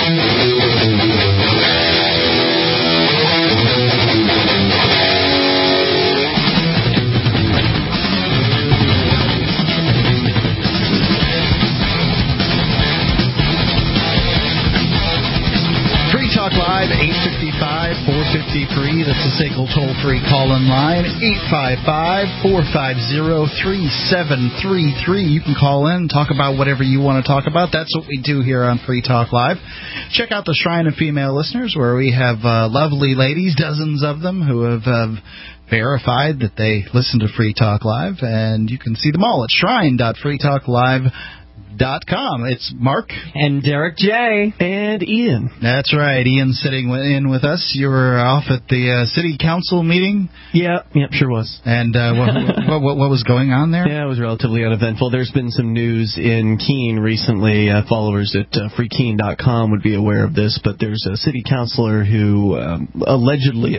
Live, 855-450-FREE. That's the SACL toll-free call-in line, 855-450-3733. You can call in and talk about whatever you want to talk about. That's what we do here on Free Talk Live. Check out the Shrine of Female Listeners, where we have lovely ladies, dozens of them, who have verified that they listen to Free Talk Live, and you can see them all at shrine.freetalklive.com. It's Mark and Derek J. and Ian. That's right. Ian's sitting in with us. You were off at the city council meeting. Yep, sure was. And what was going on there? Yeah, it was relatively uneventful. There's been some news in Keene recently. Followers at freekeene.com would be aware of this, but there's a city councilor who allegedly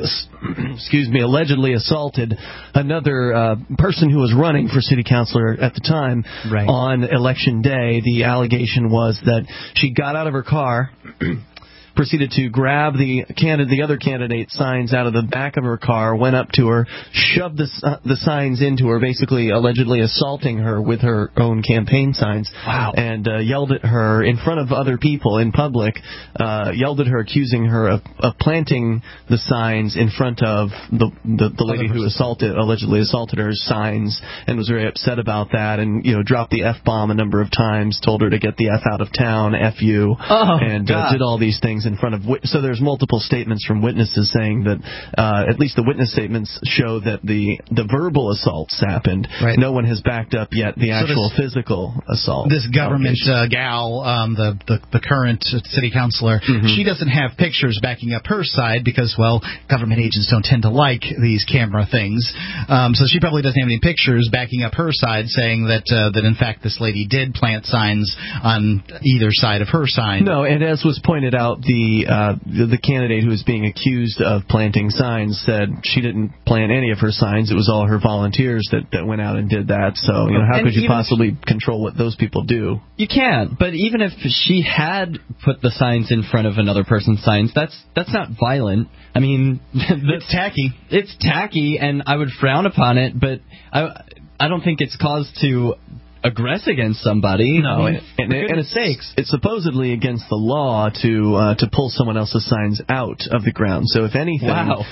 assaulted another person who was running for city councilor at the time on election day. The allegation was that she got out of her car, proceeded to grab the other candidate's signs out of the back of her car, went up to her, shoved the signs into her, basically allegedly assaulting her with her own campaign signs. Wow. And yelled at her in front of other people in public, yelled at her, accusing her of planting the signs in front of the lady who allegedly assaulted her signs, and was very upset about that, and dropped the F-bomb a number of times, told her to get the F out of town, F you, and did all these things in front of. So there's multiple statements from witnesses saying that at least the witness statements show that the verbal assaults happened. Right. No one has backed up yet the actual physical assault. This government gal, the current city councilor, she doesn't have pictures backing up her side because, well, government agents don't tend to like these camera things. So she probably doesn't have any pictures backing up her side saying that in fact this lady did plant signs on either side of her sign. No, and as was pointed out, the candidate who was being accused of planting signs said she didn't plant any of her signs. It was all her volunteers that went out and did that. So, how could you possibly control what those people do? You can't. But even if she had put the signs in front of another person's signs, that's not violent. I mean, it's tacky. It's tacky, and I would frown upon it, but I don't think it's cause to aggress against somebody. No, and it's supposedly against the law to pull someone else's signs out of the ground. So if anything,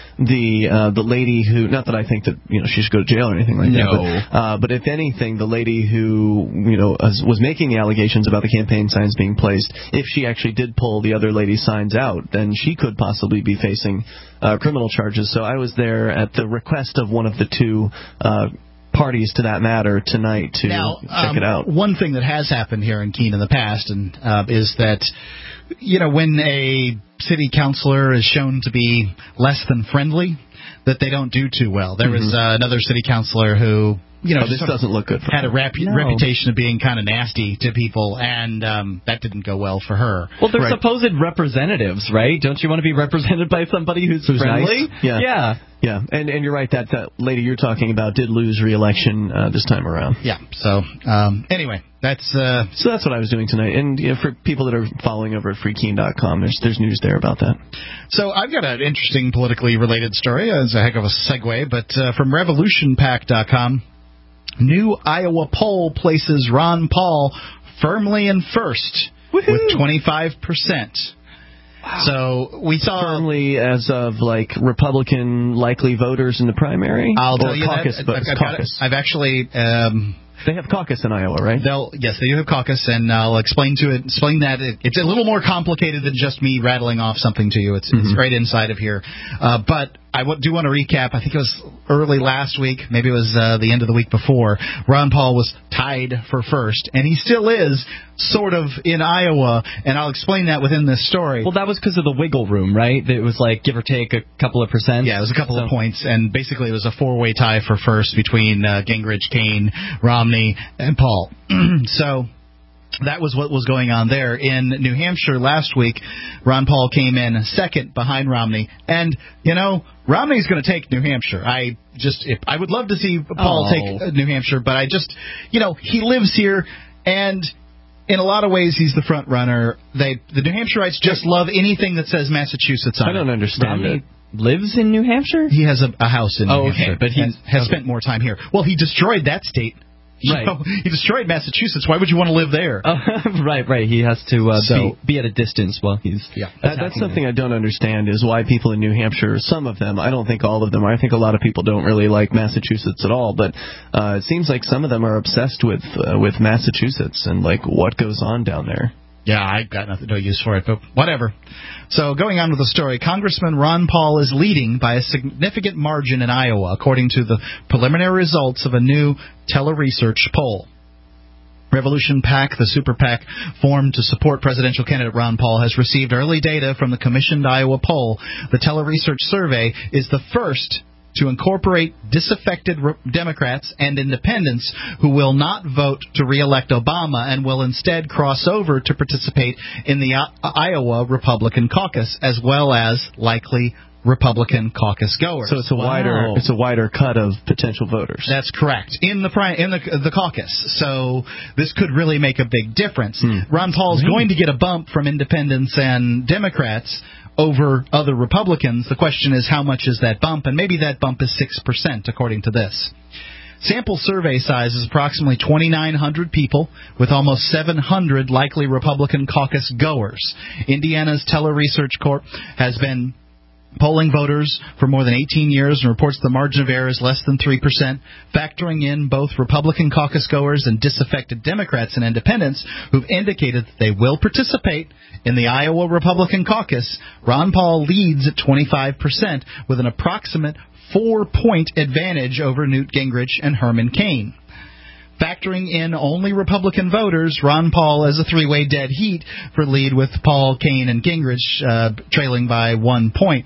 the lady who, not that I think that she should go to jail or anything like that, but if anything, the lady who was making the allegations about the campaign signs being placed, if she actually did pull the other lady's signs out, then she could possibly be facing criminal charges. So I was there at the request of one of the two parties to that matter tonight to check it out. One thing that has happened here in Keene in the past is that, when a city councilor is shown to be less than friendly, that they don't do too well. There was another city councilor who this doesn't look good for her. Had a reputation of being kind of nasty to people, and that didn't go well for her. Well, they're supposed representatives, right? Don't you want to be represented by somebody who's friendly? Nice? Yeah, and you're right, that lady you're talking about did lose re-election this time around. Yeah, so anyway, that's what I was doing tonight. And for people that are following over at freekeene.com, there's news there about that. So I've got an interesting politically related story. It's a heck of a segue, but from revolutionpack.com, new Iowa poll places Ron Paul firmly in first with 25%. Wow. So we saw firmly as of Republican likely voters in the primary. I'll tell you caucus, that. Caucus. I've actually. They have caucus in Iowa, right? Yes, they do have caucus, and I'll explain that. It's a little more complicated than just me rattling off something to you. It's right inside of here. But I do want to recap. I think it was early last week, maybe it was the end of the week before. Ron Paul was tied for first, and he still is sort of in Iowa, and I'll explain that within this story. Well, that was because of the wiggle room, right? It was give or take a couple of percent. Yeah, it was a couple of points, and basically it was a four-way tie for first between Gingrich, Kane, Romney, and Paul. So that was what was going on there. In New Hampshire last week, Ron Paul came in second behind Romney, and Romney's going to take New Hampshire. I would love to see Paul take New Hampshire, but he lives here, and in a lot of ways, he's the front runner. The New Hampshireites just love anything that says Massachusetts on it. I don't understand Romney lives in New Hampshire? He has a house in New Hampshire, but he has spent more time here. Well, he destroyed that state. Right. He destroyed Massachusetts. Why would you want to live there? Right. He has to be at a distance while he's That's something I don't understand is why people in New Hampshire, some of them, I don't think all of them, I think a lot of people don't really like Massachusetts at all, but it seems like some of them are obsessed with Massachusetts and like what goes on down there. Yeah, I got no use for it, but whatever. So going on with the story, Congressman Ron Paul is leading by a significant margin in Iowa, according to the preliminary results of a new teleresearch poll. Revolution PAC, the super PAC formed to support presidential candidate Ron Paul, has received early data from the commissioned Iowa poll. The teleresearch survey is the first to incorporate disaffected Democrats and independents who will not vote to re-elect Obama and will instead cross over to participate in the Iowa Republican caucus, as well as likely Republican caucus goers. So it's a wider cut of potential voters. That's correct. In the caucus. So this could really make a big difference. Ron Paul's going to get a bump from independents and Democrats over other Republicans. The question is, how much is that bump? And maybe that bump is 6%, according to this. Sample survey size is approximately 2,900 people, with almost 700 likely Republican caucus goers. Indiana's Teleresearch Corp has been polling voters for more than 18 years and reports the margin of error is less than 3%, factoring in both Republican caucus goers and disaffected Democrats and independents who've indicated that they will participate in the Iowa Republican caucus. Ron Paul leads at 25% with an approximate 4-point advantage over Newt Gingrich and Herman Cain. Factoring in only Republican voters, Ron Paul has a three-way dead heat for lead, with Paul, Cain, and Gingrich trailing by 1 point.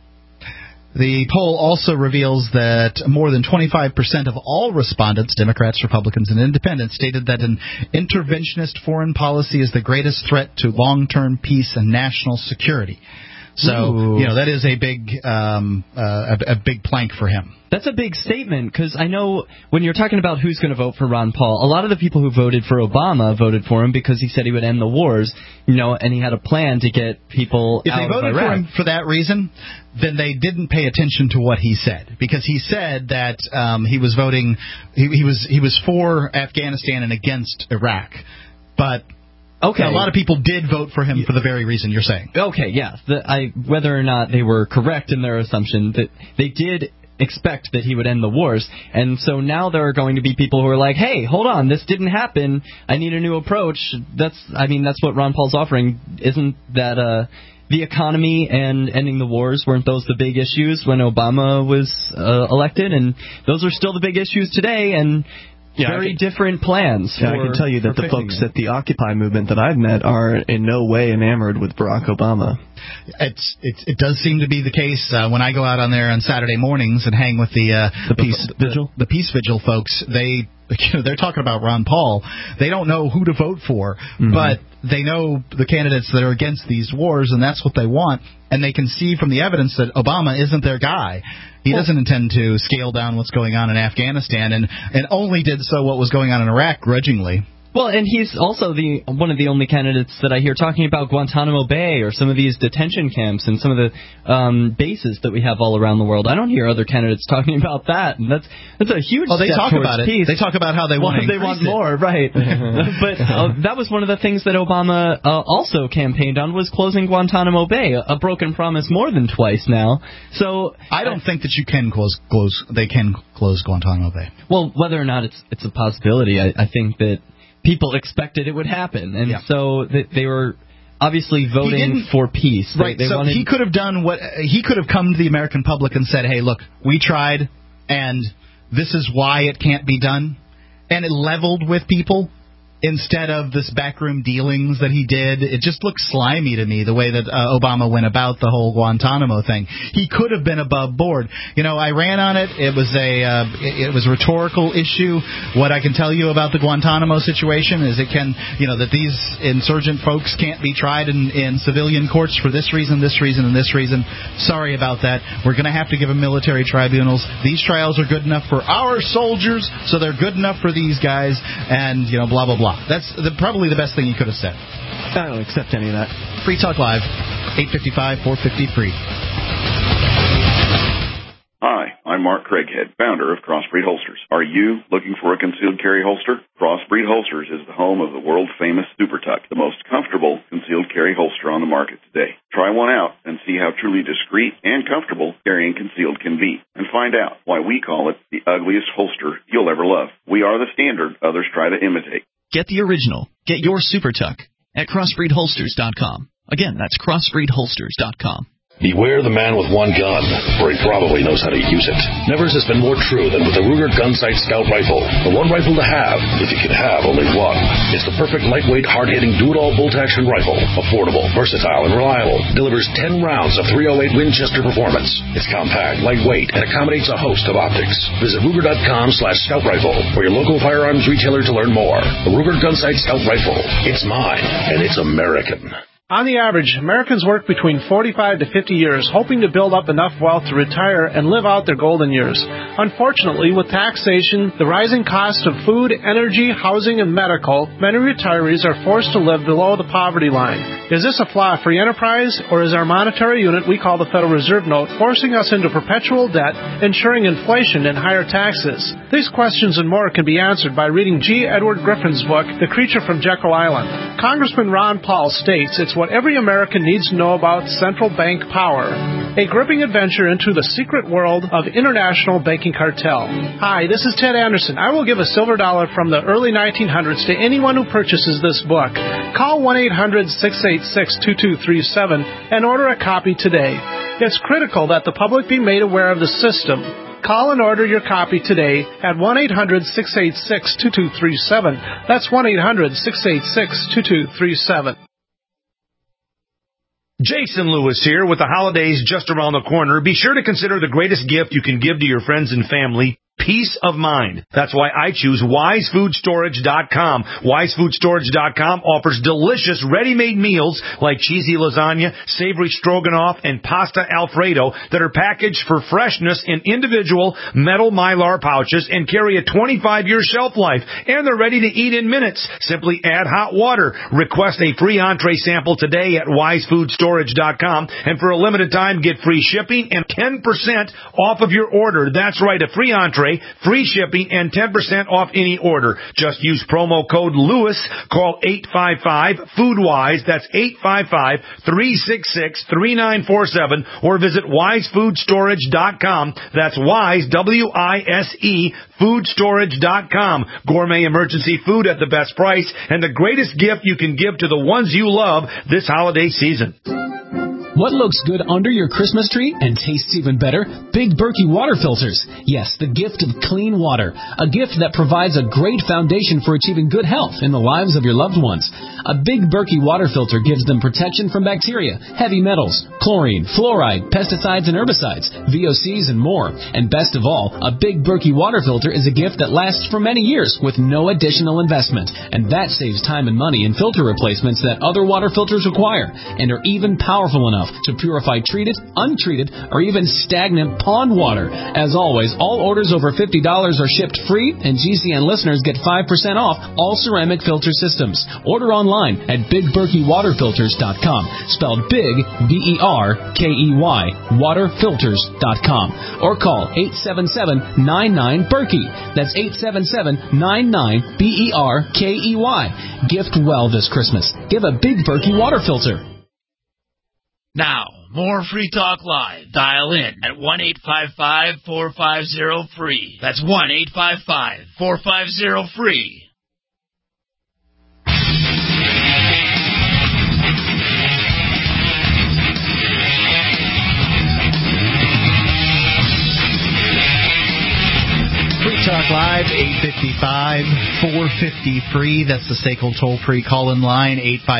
The poll also reveals that more than 25% of all respondents, Democrats, Republicans, and independents, stated that an interventionist foreign policy is the greatest threat to long-term peace and national security. So, that is a big plank for him. That's a big statement, because I know when you're talking about who's going to vote for Ron Paul, a lot of the people who voted for Obama voted for him because he said he would end the wars, and he had a plan to get people out of Iraq. If they voted for him for that reason, then they didn't pay attention to what he said, because he said that he was voting, he was for Afghanistan and against Iraq, but. Okay. A lot of people did vote for him for the very reason you're saying. Okay, yeah. Whether or not they were correct in their assumption, that they did expect that he would end the wars, and so now there are going to be people who are like, hey, hold on, this didn't happen, I need a new approach. That's what Ron Paul's offering. Isn't that the economy and ending the wars, weren't those the big issues when Obama was elected? And those are still the big issues today, and very different plans. I can tell you that the folks at the Occupy movement that I've met are in no way enamored with Barack Obama. It does seem to be the case when I go out on there on Saturday mornings and hang with the Peace Vigil. The Peace Vigil folks. They're talking about Ron Paul. They don't know who to vote for, but they know the candidates that are against these wars, and that's what they want. And they can see from the evidence that Obama isn't their guy. He doesn't intend to scale down what's going on in Afghanistan, and only did so what was going on in Iraq grudgingly. Well, and he's also one of the only candidates that I hear talking about Guantanamo Bay or some of these detention camps and some of the bases that we have all around the world. I don't hear other candidates talking about that, and that's a huge step talk towards about peace. It. They talk about how they want more, right? But that was one of the things that Obama also campaigned on, was closing Guantanamo Bay, a broken promise more than twice now. So I don't think that you can close. They can close Guantanamo Bay. Well, whether or not it's a possibility, I think that people expected it would happen, and so they were obviously voting for peace. Right. He could have done he could have come to the American public and said, "Hey, look, we tried, and this is why it can't be done," and it leveled with people. Instead of this backroom dealings that he did, it just looks slimy to me, the way that Obama went about the whole Guantanamo thing. He could have been above board. I ran on it. It was a rhetorical issue. What I can tell you about the Guantanamo situation is that these insurgent folks can't be tried in civilian courts for this reason, this reason, and this reason. Sorry about that. We're going to have to give them military tribunals. These trials are good enough for our soldiers, so they're good enough for these guys, and blah, blah, blah. That's probably the best thing you could have said. I don't accept any of that. Free Talk Live, 855-450 free. Hi, I'm Mark Craighead, founder of Crossbreed Holsters. Are you looking for a concealed carry holster? Crossbreed Holsters is the home of the world-famous Super Tuck, the most comfortable concealed carry holster on the market today. Try one out and see how truly discreet and comfortable carrying concealed can be, and find out why we call it the ugliest holster you'll ever love. We are the standard others try to imitate. Get the original. Get your Super Tuck at crossbreedholsters.com. Again, that's crossbreedholsters.com. Beware the man with one gun, for he probably knows how to use it. Never has been more true than with the Ruger Gunsight Scout Rifle. The one rifle to have, if you can have only one. It's the perfect lightweight, hard-hitting, do-it-all bolt-action rifle. Affordable, versatile, and reliable. Delivers 10 rounds of .308 Winchester performance. It's compact, lightweight, and accommodates a host of optics. Visit Ruger.com/Scout Rifle or your local firearms retailer to learn more. The Ruger Gunsight Scout Rifle. It's mine, and it's American. On the average, Americans work between 45 to 50 years, hoping to build up enough wealth to retire and live out their golden years. Unfortunately, with taxation, the rising cost of food, energy, housing, and medical, many retirees are forced to live below the poverty line. Is this a flaw of free enterprise, or is our monetary unit we call the Federal Reserve Note forcing us into perpetual debt, ensuring inflation and higher taxes? These questions and more can be answered by reading G. Edward Griffin's book, The Creature from Jekyll Island. Congressman Ron Paul states it's what every American needs to know about central bank power. A gripping adventure into the secret world of international banking cartel. Hi, this is Ted Anderson. I will give a silver dollar from the early 1900s to anyone who purchases this book. Call 1-800-686-2237 and order a copy today. It's critical that the public be made aware of the system. Call and order your copy today at 1-800-686-2237. That's 1-800-686-2237. Jason Lewis here with the holidays just around the corner. Be sure to consider the greatest gift you can give to your friends and family. Peace of mind. That's why I choose WiseFoodStorage.com. WiseFoodStorage.com offers delicious ready-made meals like cheesy lasagna, savory stroganoff, and pasta Alfredo that are packaged for freshness in individual metal Mylar pouches and carry a 25-year shelf life. And they're ready to eat in minutes. Simply add hot water. Request a free entree sample today at WiseFoodStorage.com. And for a limited time, get free shipping and 10% off of your order. That's right, a free entree, free shipping, and 10% off any order. Just use promo code LEWIS. Call 855-FOODWISE. That's 855-366-3947. Or visit WiseFoodStorage.com. That's Wise, W-I-S-E, FoodStorage.com. Gourmet emergency food at the best price and the greatest gift you can give to the ones you love this holiday season. What looks good under your Christmas tree and tastes even better? Big Berkey water filters. Yes, the gift of clean water. A gift that provides a great foundation for achieving good health in the lives of your loved ones. A Big Berkey water filter gives them protection from bacteria, heavy metals, chlorine, fluoride, pesticides and herbicides, VOCs and more. And best of all, a Big Berkey water filter is a gift that lasts for many years with no additional investment. And that saves time and money in filter replacements that other water filters require and are even powerful enough to purify treated, untreated, or even stagnant pond water. As always, all orders over $50 are shipped free, and GCN listeners get 5% off all ceramic filter systems. Order online at BigBerkeyWaterFilters.com, spelled Big, B-E-R-K-E-Y, waterfilters.com, or call 877-99-BERKEY. That's 877-99-BERKEY. Gift well this Christmas. Give a Big Berkey water filter. Now, more Free Talk Live. Dial in at 1-855-450-FREE. That's 1-855-450-FREE. Free Talk Live, 855-450-FREE. That's the SACL toll-free call-in line,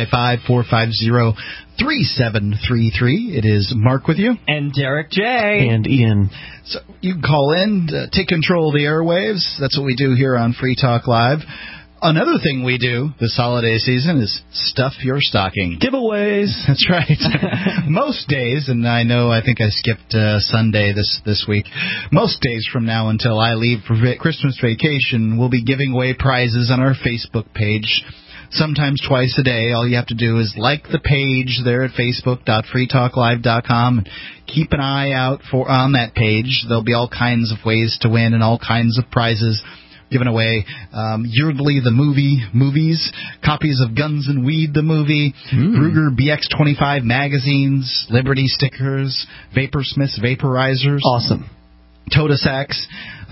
855-450-3733. It is Mark with you. And Derek J. And Ian. So you can call in, take control of the airwaves. That's what we do here on Free Talk Live. Another thing we do this holiday season is stuff your stocking. Giveaways. That's right. Most days, and I think I skipped Sunday this week, most days from now until I leave for Christmas vacation, we'll be giving away prizes on our Facebook page. Sometimes twice a day. All you have to do is like the page there at facebook.freetalklive.com and keep an eye out on that page. There'll be all kinds of ways to win and all kinds of prizes given away. Yearly the movies, copies of Guns and Weed the movie, Ruger BX25 magazines, Liberty stickers, Vaporsmiths vaporizers. Awesome. Toda sacks,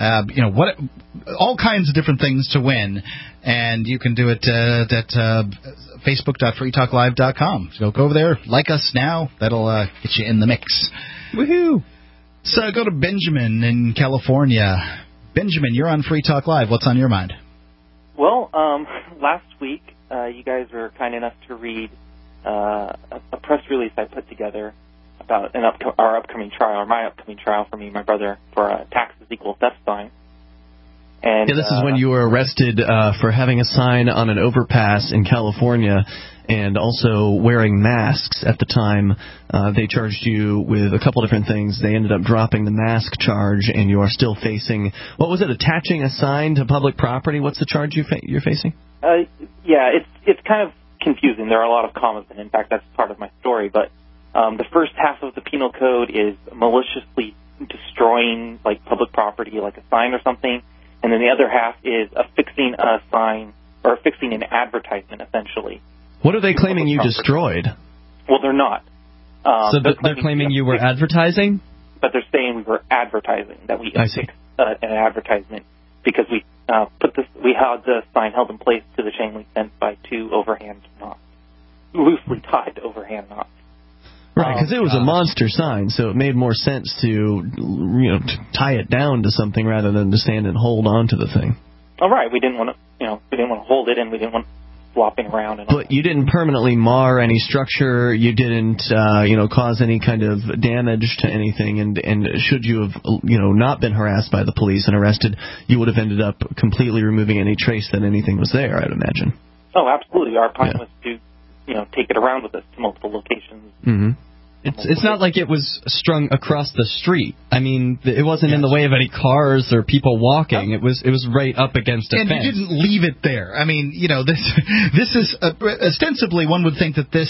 all kinds of different things to win, and you can do it at facebook.freetalklive.com. So go over there, like us now. That'll get you in the mix. Woohoo! So go to Benjamin in California. Benjamin, you're on Free Talk Live. What's on your mind? Well, last week you guys were kind enough to read a press release I put together about our upcoming trial, or my upcoming trial for me and my brother for taxes equal theft sign. And this is when you were arrested for having a sign on an overpass in California and also wearing masks at the time. They charged you with a couple different things. They ended up dropping the mask charge, and you are still facing, what was it, attaching a sign to public property? What's the charge you're facing? Yeah, it's kind of confusing. There are a lot of commas, and in fact, that's part of my story, but the first half of the penal code is maliciously destroying like public property, like a sign or something, and then the other half is affixing a sign or affixing an advertisement, essentially. What are they claiming you destroyed? Well, they're not. So they're claiming you were advertising? But they're saying we were advertising, that we affixed an advertisement because we had the sign held in place to the chain link fence by two overhand knots, loosely tied overhand knots. Right, because it was a monster sign, so it made more sense to tie it down to something rather than to stand and hold on to the thing. All right, we didn't want to hold it, and we didn't want flopping around. And but you didn't permanently mar any structure. You didn't, cause any kind of damage to anything. And should you have, not been harassed by the police and arrested, you would have ended up completely removing any trace that anything was there, I'd imagine. Oh, absolutely. Our plan was to take it around with us to multiple locations. Mm-hmm. It's not like it was strung across the street. I mean, it wasn't in the way of any cars or people walking. It was right up against a fence. And you didn't leave it there. I mean, this is ostensibly one would think that this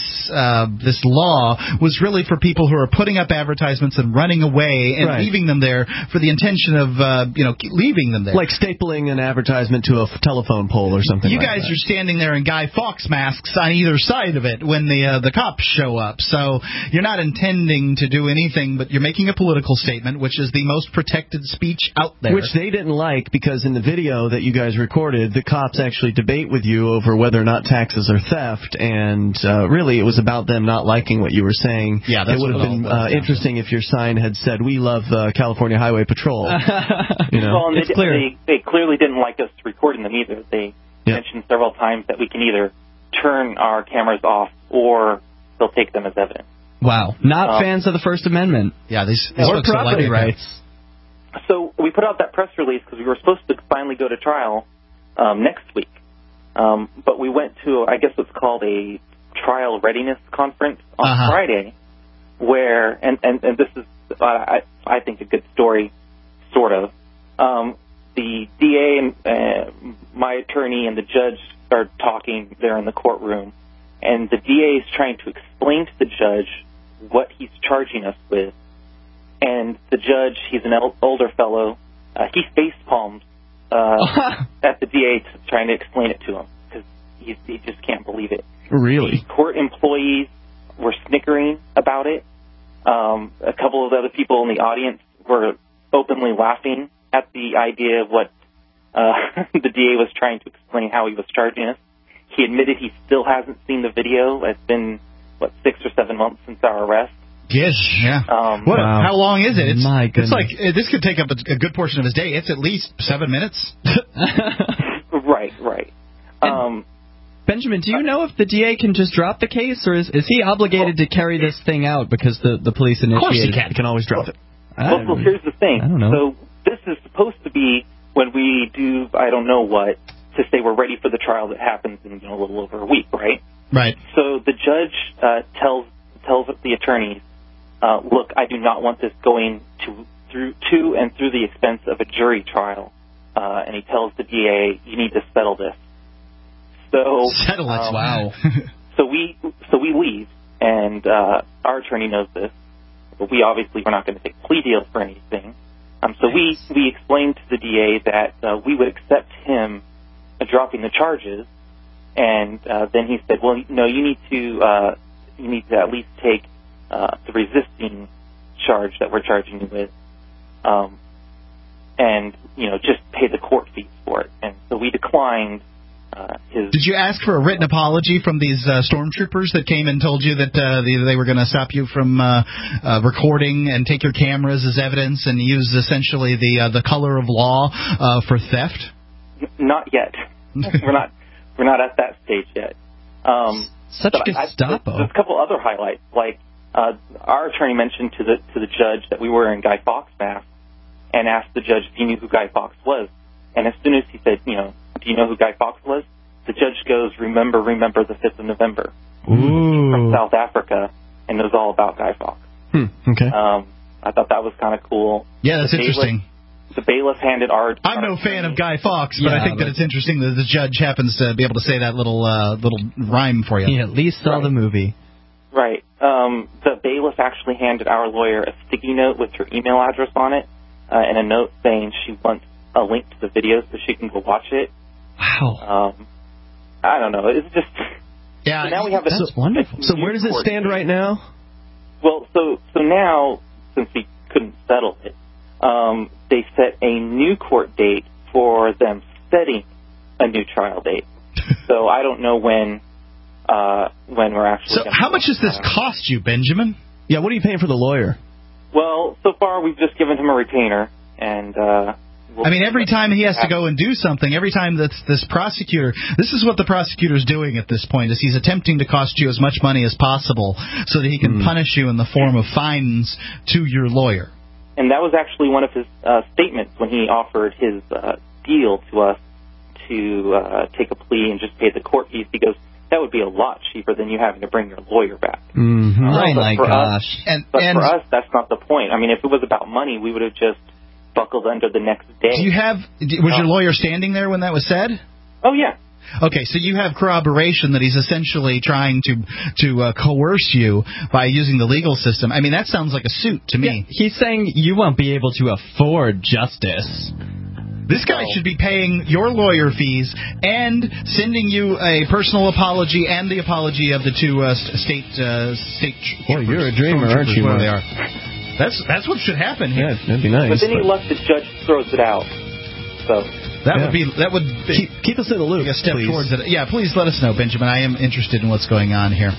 law was really for people who are putting up advertisements and running away and leaving them there for the intention of leaving them there, like stapling an advertisement to a telephone pole or something. You guys are standing there in Guy Fawkes masks on either side of it when the cops show up, so you're not intending to do anything, but you're making a political statement, which is the most protected speech out there. Which they didn't like, because in the video that you guys recorded, the cops actually debate with you over whether or not taxes are theft, and really it was about them not liking what you were saying. Yeah, that's it would have been interesting if your sign had said, "We love California Highway Patrol." Well, and they clearly didn't like us recording them either. They mentioned several times that we can either turn our cameras off or they'll take them as evidence. Wow. Not fans of the First Amendment. Yeah, these or property rights. So we put out that press release because we were supposed to finally go to trial next week. But we went to, I guess what's called a trial readiness conference on Friday, where, and this is, I think, a good story, sort of. The DA and my attorney and the judge started talking there in the courtroom, and the DA is trying to explain to the judge what he's charging us with. And the judge, he's an older fellow, he face palms at the DA trying to explain it to him because he just can't believe it. Really? The court employees were snickering about it. A couple of the other people in the audience were openly laughing at the idea of what the DA was trying to explain how he was charging us. He admitted he still hasn't seen the video. It's been, 6 or 7 months since our arrest. Yes, yeah. Wow. How long is it? My goodness. It's like, this could take up a good portion of his day. It's at least 7 minutes. Right. Benjamin, do you know if the DA can just drop the case, or is he obligated to carry this thing out because the police initiated it? Of course he can. He can always drop it. Well, here's the thing. I don't know. So this is supposed to be when we do, I don't know what, to say we're ready for the trial that happens in a little over a week, right? Right. So the judge tells the attorneys, look, I do not want this going through the expense of a jury trial. And he tells the DA, you need to settle this. So settle it. Wow. so we leave, and our attorney knows this, but we obviously were not going to take plea deals for anything. So we explained to the DA that we would accept him dropping the charges, and then he said, well, no, you need to at least take the resisting charge that we're charging you with, and just pay the court fees for it. And so we declined. Did you ask for a written apology from these stormtroopers that came and told you that they were going to stop you from recording and take your cameras as evidence and use essentially the color of law for theft? Not yet. We're not at that stage yet. Such Gestapo. There's a couple other highlights. Like our attorney mentioned to the judge that we were wearing Guy Fawkes masks and asked the judge if he knew who Guy Fawkes was. And as soon as he said, do you know who Guy Fawkes was? The judge goes, remember the 5th of November. Ooh. From South Africa, and knows all about Guy Fawkes. Okay. I thought that was kind of cool. Yeah, that's interesting. The bailiff handed our... I'm no fan of Guy Fawkes, but I think that it's interesting that the judge happens to be able to say that little rhyme for you. He at least saw the movie. Right. The bailiff actually handed our lawyer a sticky note with her email address on it, and a note saying she wants a link to the video so she can go watch it. Wow. I don't know. It's just... Yeah, so now we have that's wonderful. So where does it stand right now? Well, so now, since we couldn't settle it, they set a new court date for them setting a new trial date. So I don't know when we're actually... So how much does this cost you, Benjamin? Yeah, what are you paying for the lawyer? Well, so far we've just given him a retainer, and... every time he has to go and do something, every time that this prosecutor... This is what the prosecutor's doing at this point, is he's attempting to cost you as much money as possible so that he can punish you in the form of fines to your lawyer. And that was actually one of his statements when he offered his deal to us to take a plea and just pay the court fees. He goes, that would be a lot cheaper than you having to bring your lawyer back. Mm-hmm. Oh, my gosh. But for us, that's not the point. I mean, if it was about money, we would have just buckled under the next day. Was your lawyer standing there when that was said? Oh, yeah. Okay, so you have corroboration that he's essentially trying to coerce you by using the legal system. I mean, that sounds like a suit to me. Yeah, he's saying you won't be able to afford justice. This guy should be paying your lawyer fees and sending you a personal apology and the apology of the two state. Boy, you're a dreamer, aren't you? Where they are. That's what should happen here. Yeah, that'd be nice. But then he left the judge throws it out. So that would keep us in the loop. A step please. Towards it. Yeah, please let us know, Benjamin. I am interested in what's going on here.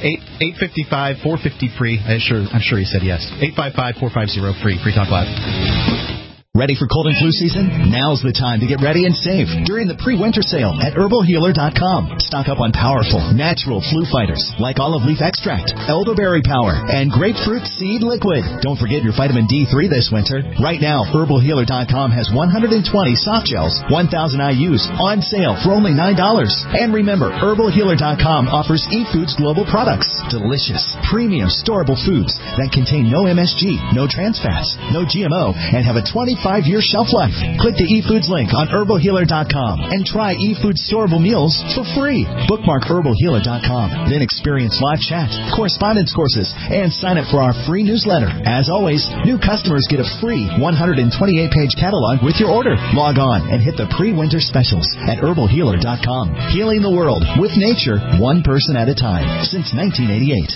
855 450 free. I'm sure he said yes. 855 450 free. Free Talk Live. Ready for cold and flu season? Now's the time to get ready and save during the pre-winter sale at herbalhealer.com. Stock up on powerful, natural flu fighters like olive leaf extract, elderberry power, and grapefruit seed liquid. Don't forget your vitamin D3 this winter. Right now, herbalhealer.com has 120 soft gels, 1,000 IUs on sale for only $9. And remember, herbalhealer.com offers eFoods Global products. Delicious, premium, storable foods that contain no MSG, no trans fats, no GMO, and have a 25-year shelf life. Click the eFoods link on herbalhealer.com and try eFoods storable meals for free. Bookmark herbalhealer.com. Then experience live chat, correspondence courses, and sign up for our free newsletter. As always, new customers get a free 128-page catalog with your order. Log on and hit the pre-winter specials at herbalhealer.com. Healing the world with nature, one person at a time, since 1988.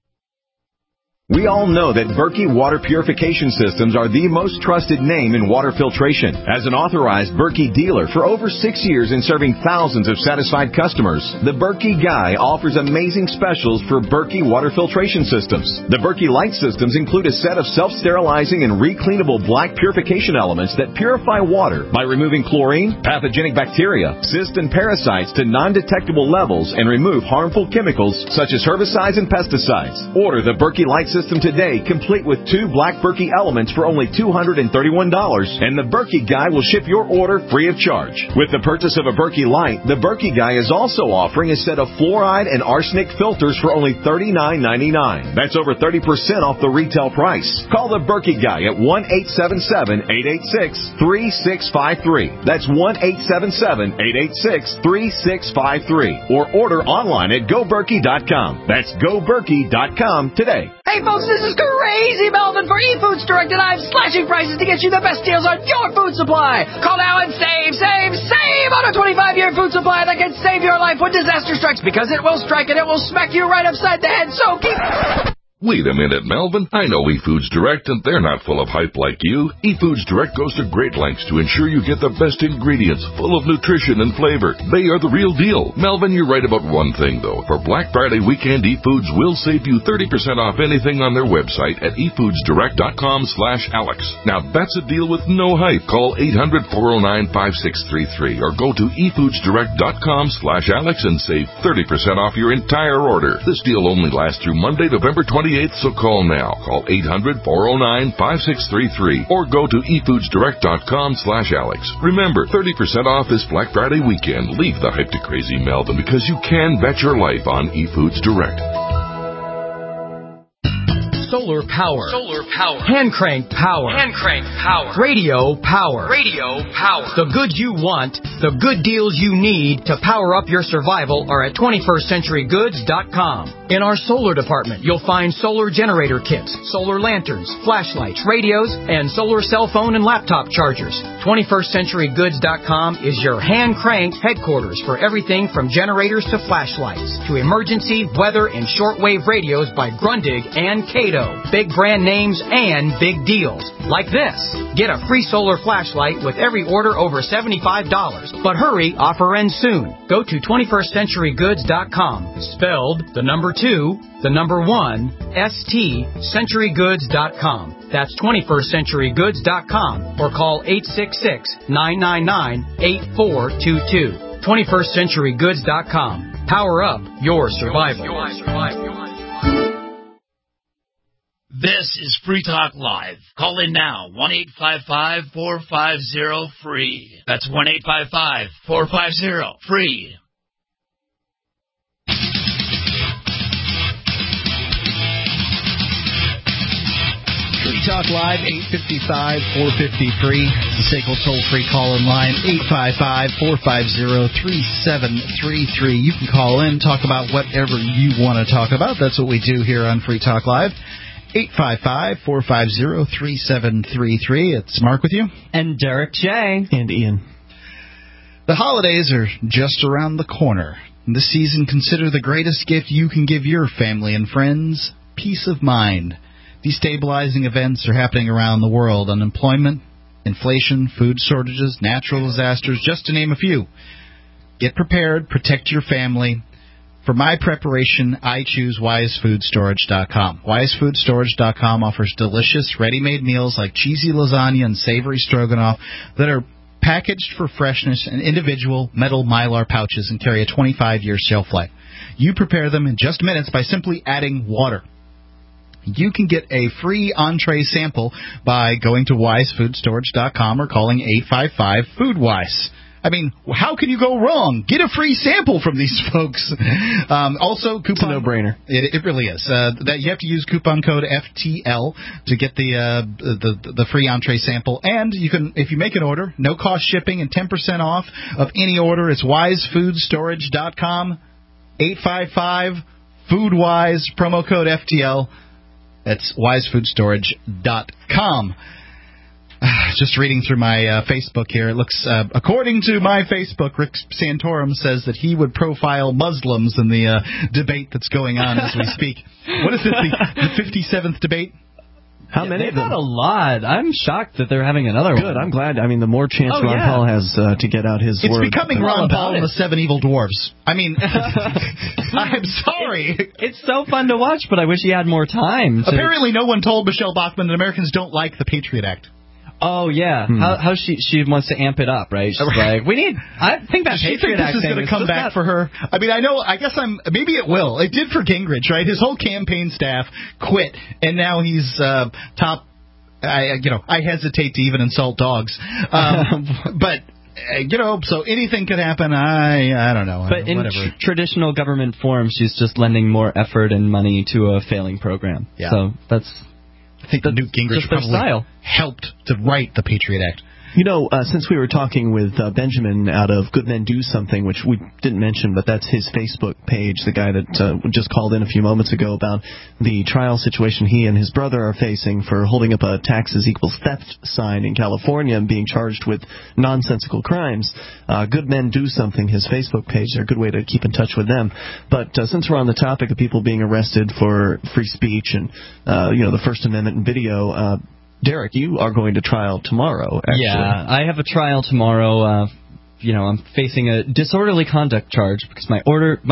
We all know that Berkey Water Purification Systems are the most trusted name in water filtration. As an authorized Berkey dealer for over 6 years and serving thousands of satisfied customers, the Berkey Guy offers amazing specials for Berkey Water Filtration Systems. The Berkey Light Systems include a set of self-sterilizing and recleanable black purification elements that purify water by removing chlorine, pathogenic bacteria, cysts, and parasites to non-detectable levels and remove harmful chemicals such as herbicides and pesticides. Order the Berkey Light Systems system today, complete with 2 Black Berkey elements for only $231, and the Berkey Guy will ship your order free of charge. With the purchase of a Berkey Light, the Berkey Guy is also offering a set of fluoride and arsenic filters for only $39.99. That's over 30% off the retail price. Call the Berkey Guy at 1-877-886-3653. That's 1-877-886-3653. Or order online at GoBerkey.com. That's GoBerkey.com today. Hey folks, this is Crazy Melvin for eFoods Direct, and I'm slashing prices to get you the best deals on your food supply. Call now and save on a 25-year food supply that can save your life when disaster strikes, because it will strike and it will smack you right upside the head, so keep... Wait a minute, Melvin. I know eFoods Direct, and they're not full of hype like you. eFoods Direct goes to great lengths to ensure you get the best ingredients, full of nutrition and flavor. They are the real deal. Melvin, you're right about one thing, though. For Black Friday weekend, eFoods will save you 30% off anything on their website at efoodsdirect.com/Alex. Now, that's a deal with no hype. Call 800-409-5633 or go to efoodsdirect.com/Alex and save 30% off your entire order. This deal only lasts through Monday, November 28th, so call now. Call 800-409-5633 or go to efoodsdirect.com/Alex. Remember, 30% off this Black Friday weekend. Leave the hype to Crazy Melvin, because you can bet your life on eFoods Direct. Solar power. Hand crank power. Radio power. The goods you want, the good deals you need to power up your survival are at 21stcenturygoods.com. In our solar department, you'll find solar generator kits, solar lanterns, flashlights, radios, and solar cell phone and laptop chargers. 21stcenturygoods.com is your hand-cranked headquarters for everything from generators to flashlights, to emergency, weather, and shortwave radios by Grundig and Cato. Big brand names and big deals. Like this. Get a free solar flashlight with every order over $75. But hurry, offer ends soon. Go to 21stcenturygoods.com. Spelled the number 2, the number 1, ST, centurygoods.com. That's 21stcenturygoods.com. Or call 866-999-8422. 21stcenturygoods.com. Power up your survival. This is Free Talk Live. Call in now, 1-855-450-FREE. That's 1-855-450-FREE. Free Talk Live, 855-450-FREE. It's the SACL toll-free call-in line, 855-450-3733. You can call in, talk about whatever you want to talk about. That's what we do here on Free Talk Live. 855-450-3733. It's Mark with you. And Derek J. And Ian. The holidays are just around the corner. This season, consider the greatest gift you can give your family and friends: peace of mind. Destabilizing events are happening around the world. Unemployment, inflation, food shortages, natural disasters, just to name a few. Get prepared. Protect your family. For my preparation, I choose WiseFoodStorage.com. WiseFoodStorage.com offers delicious, ready-made meals like cheesy lasagna and savory stroganoff that are packaged for freshness in individual metal Mylar pouches and carry a 25-year shelf life. You prepare them in just minutes by simply adding water. You can get a free entree sample by going to WiseFoodStorage.com or calling 855-FoodWise. I mean, how can you go wrong? Get a free sample from these folks. Also, coupon. It's a no-brainer. It really is. That you have to use coupon code FTL to get the free entree sample, and you can, if you make an order, no cost shipping and 10% off of any order. It's WiseFoodStorage.com, 855-FoodWise, promo code FTL. That's WiseFoodStorage.com. Just reading through my Facebook here, it looks, according to my Facebook, Rick Santorum says that he would profile Muslims in the debate that's going on as we speak. What is this, the 57th debate? How many They've of them? got a lot. I'm shocked that they're having another one. Good. I'm glad. I mean, the more chance Ron Paul has to get out his word. It's becoming Ron Paul and the Seven Evil Dwarves. I mean, I'm sorry. It's so fun to watch, but I wish he had more time. Apparently no one told Michelle Bachmann that Americans don't like the Patriot Act. Oh, yeah. How she wants to amp it up, right? She's like, I think that Patriot Act is going to come back for her. I mean, maybe it will. It did for Gingrich, right? His whole campaign staff quit, and now he's top. I hesitate to even insult dogs, but. So anything could happen. I don't know. But in traditional government form, she's just lending more effort and money to a failing program. Yeah. So I think Newt Gingrich probably helped to write the Patriot Act. Since we were talking with Benjamin out of Good Men Do Something, which we didn't mention, but that's his Facebook page, the guy that just called in a few moments ago about the trial situation he and his brother are facing for holding up a taxes equals theft sign in California and being charged with nonsensical crimes. Good Men Do Something, his Facebook page, they're a good way to keep in touch with them. But since we're on the topic of people being arrested for free speech and, the First Amendment and video, Derek, you are going to trial tomorrow, actually. Yeah, I have a trial tomorrow. I'm facing a disorderly conduct charge because my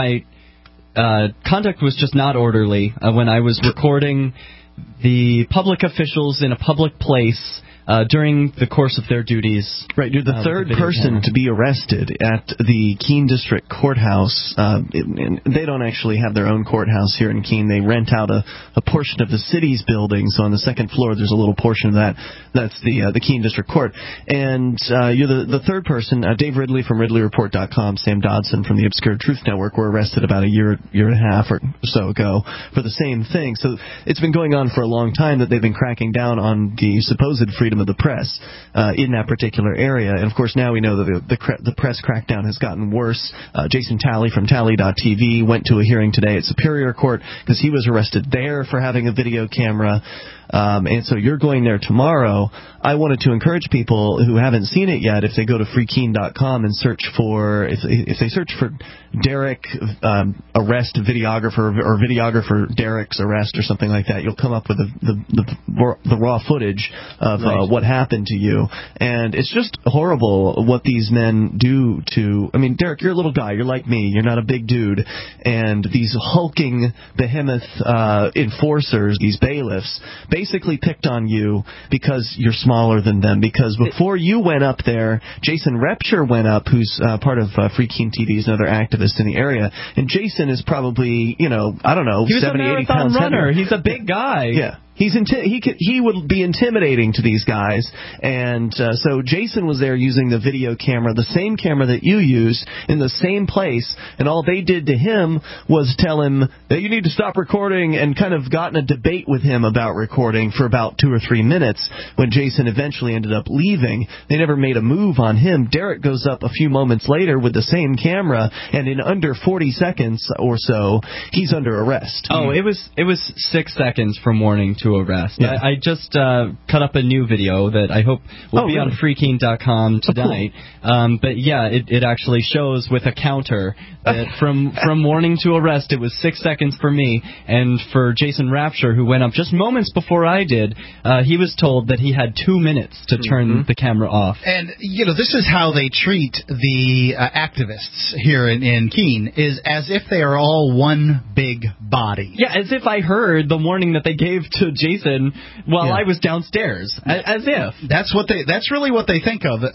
conduct was just not orderly when I was recording the public officials in a public place during the course of their duties. Right, you're the third person to be arrested at the Keene District Courthouse. And they don't actually have their own courthouse here in Keene. They rent out a portion of the city's building. So on the second floor, there's a little portion of that. That's the Keene District Court. And you're the third person. Dave Ridley from RidleyReport.com, Sam Dodson from the Obscure Truth Network were arrested about a year and a half or so ago for the same thing. So it's been going on for a long time that they've been cracking down on the supposed freedom of the press in that particular area. And, of course, now we know that the press crackdown has gotten worse. Jason Talley from Tally.tv went to a hearing today at Superior Court because he was arrested there for having a video camera. And so you're going there tomorrow. I wanted to encourage people who haven't seen it yet, if they go to freekeene.com and search for, if they search for Derek arrest videographer or videographer Derek's arrest or something like that, you'll come up with the raw footage of what happened to you. And it's just horrible what these men do to, I mean, Derek, you're a little guy. You're like me. You're not a big dude. And these hulking behemoth enforcers, these bailiffs, basically picked on you because you're smaller than them. Because before you went up there, Jason Repture went up, who's part of Free Keene TV, he's another activist in the area. And Jason is probably, 70, 80 pounds heavier. He was a marathon runner. He's a big guy. Yeah. He would be intimidating to these guys, and so Jason was there using the video camera, the same camera that you use, in the same place, and all they did to him was tell him that you need to stop recording, and kind of got in a debate with him about recording for about 2 or 3 minutes. When Jason eventually ended up leaving, they never made a move on him. Derek goes up a few moments later with the same camera, and in under 40 seconds or so, he's under arrest. Oh, it was 6 seconds from warning to arrest. Yeah. I just cut up a new video that I hope will be on freekeene.com tonight. Cool. But yeah, it actually shows with a counter that from warning to arrest, it was 6 seconds for me, and for Jason Rapture, who went up just moments before I did, he was told that he had 2 minutes to turn the camera off. And this is how they treat the activists here in Keene, is as if they are all one big body. Yeah, as if I heard the warning that they gave to Jason while I was downstairs. As if. That's really what they think of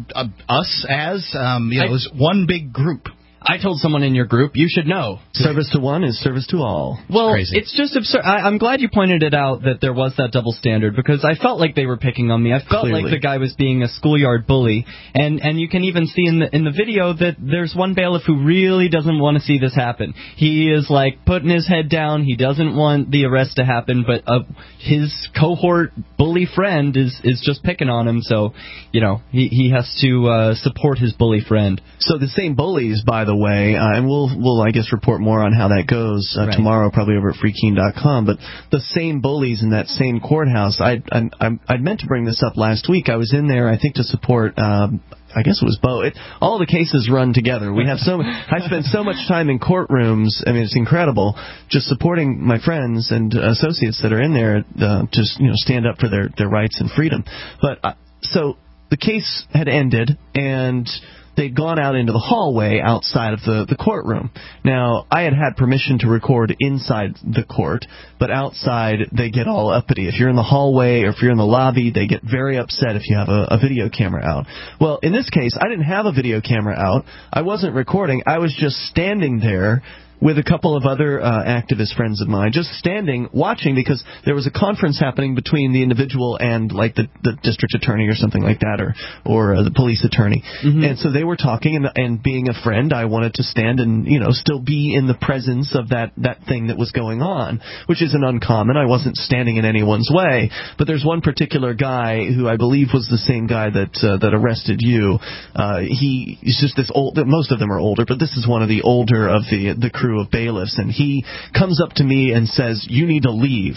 us as, as one big group. I told someone in your group, you should know. Service to one is service to all. Well, it's just absurd. I'm glad you pointed it out that there was that double standard, because I felt like they were picking on me. I felt like the guy was being a schoolyard bully. And you can even see in the video that there's one bailiff who really doesn't want to see this happen. He is like putting his head down. He doesn't want the arrest to happen, but his cohort bully friend is just picking on him. So, he has to support his bully friend. So the same bullies, by the way, and we'll I guess report more on how that goes tomorrow, probably over at freekeene.com. But the same bullies in that same courthouse. I meant to bring this up last week. I was in there, I think, to support. I guess it was Bo. All the cases run together. We have I spend so much time in courtrooms. I mean, it's incredible. Just supporting my friends and associates that are in there to stand up for their rights and freedom. But so the case had ended, and they'd gone out into the hallway outside of the courtroom. Now, I had permission to record inside the court, but outside they get all uppity. If you're in the hallway or if you're in the lobby, they get very upset if you have a video camera out. Well, in this case, I didn't have a video camera out. I wasn't recording. I was just standing there with a couple of other activist friends of mine, just standing, watching, because there was a conference happening between the individual and, like, the district attorney or something like that, or the police attorney. Mm-hmm. And so they were talking, and being a friend, I wanted to stand and, still be in the presence of that thing that was going on, which isn't uncommon. I wasn't standing in anyone's way. But there's one particular guy who I believe was the same guy that arrested you. He's just this old, most of them are older, but this is one of the older of the crew of bailiffs, and he comes up to me and says, "You need to leave.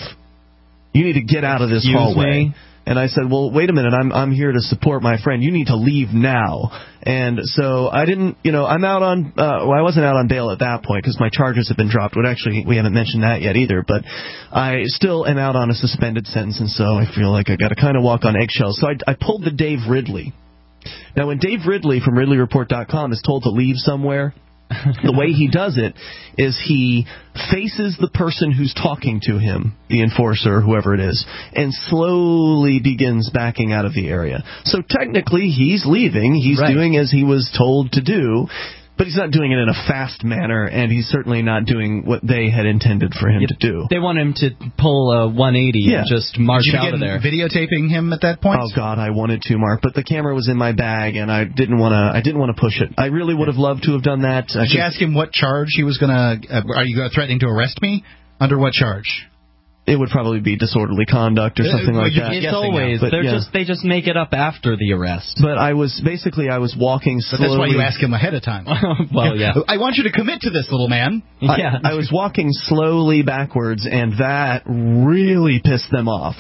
You need to get out of this hallway." Me? And I said, "Well, wait a minute. I'm here to support my friend. You need to leave now." And so I didn't, I'm out on, I wasn't out on bail at that point because my charges have been dropped. But actually, we haven't mentioned that yet either. But I still am out on a suspended sentence, and so I feel like I got to kind of walk on eggshells. So I pulled the Dave Ridley. Now, when Dave Ridley from RidleyReport.com is told to leave somewhere, the way he does it is he faces the person who's talking to him, the enforcer, whoever it is, and slowly begins backing out of the area. So technically, he's leaving. He's doing as he was told to do. But he's not doing it in a fast manner, and he's certainly not doing what they had intended for him to do. They want him to pull a 180 and just march out of there. Videotaping him at that point? Oh God, I wanted to, Mark, but the camera was in my bag, and I didn't want to push it. I really would have loved to have done that. Did you ask him what charge he was going to? Are you threatening to arrest me? Under what charge? It would probably be disorderly conduct or something like that. It's always. They just make it up after the arrest. But I was walking slowly. But that's why you ask him ahead of time. Well, yeah. I want you to commit to this, little man. Yeah. I was walking slowly backwards, and that really pissed them off.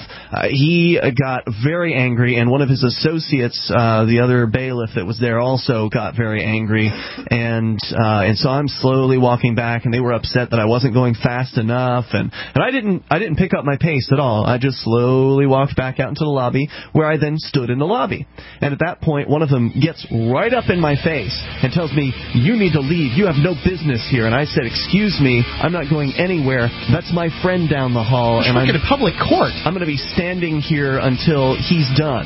He got very angry, and one of his associates, the other bailiff that was there, also got very angry. And so I'm slowly walking back, and they were upset that I wasn't going fast enough, and I didn't pick up my pace at all. I just slowly walked back out into the lobby, where I then stood in the lobby. And at that point, one of them gets right up in my face and tells me, "You need to leave. You have no business here." And I said, "Excuse me, I'm not going anywhere. That's my friend down the hall. And I'm in a public court. I'm going to be standing here until he's done."